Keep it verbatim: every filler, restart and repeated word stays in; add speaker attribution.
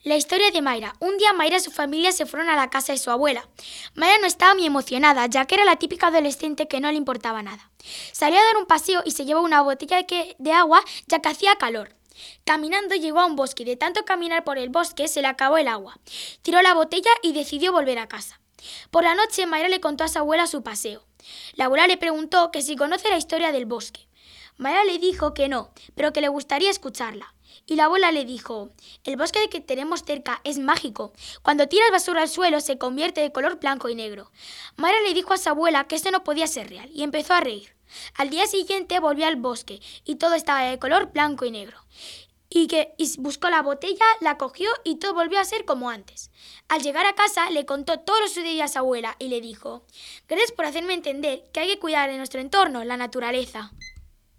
Speaker 1: La historia de Mayra. Un día Mayra y su familia se fueron a la casa de su abuela. Mayra no estaba muy emocionada, ya que era la típica adolescente que no le importaba nada. Salió a dar un paseo y se llevó una botella de, que- de agua, ya que hacía calor. Caminando llegó a un bosque y de tanto caminar por el bosque se le acabó el agua. Tiró la botella y decidió volver a casa. Por la noche Mayra le contó a su abuela su paseo. La abuela le preguntó que si conoce la historia del bosque. Mayra le dijo que no, pero que le gustaría escucharla. Y la abuela le dijo: el bosque que tenemos cerca es mágico. Cuando tiras basura al suelo se convierte de color blanco y negro. Mayra le dijo a su abuela que esto no podía ser real y empezó a reír. Al día siguiente volvió al bosque y todo estaba de color blanco y negro. Y que y buscó la botella, la cogió y todo volvió a ser como antes. Al llegar a casa le contó todo lo sucedido a su abuela y le dijo: gracias por hacerme entender que hay que cuidar de nuestro entorno, la naturaleza.